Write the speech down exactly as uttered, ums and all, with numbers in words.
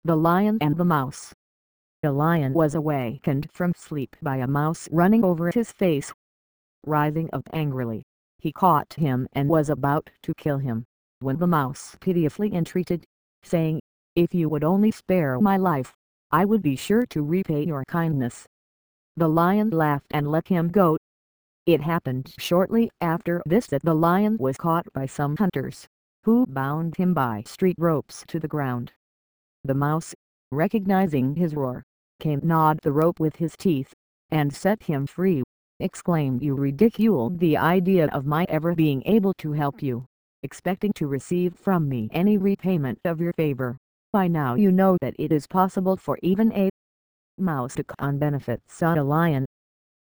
The Lion and the Mouse. A lion was awakened from sleep by a mouse running over his face. Rising up angrily, he caught him and was about to kill him, when the mouse piteously entreated, saying, "If you would only spare my life, I would be sure to repay your kindness." The lion laughed and let him go. It happened shortly after this that the lion was caught by some hunters, who bound him by street ropes to the ground. The mouse, recognizing his roar, came gnawed the rope with his teeth, and set him free. Exclaimed, "You ridicule the idea of my ever being able to help you, expecting to receive from me any repayment of your favor. By now you know that it is possible for even a mouse to con benefits on a lion.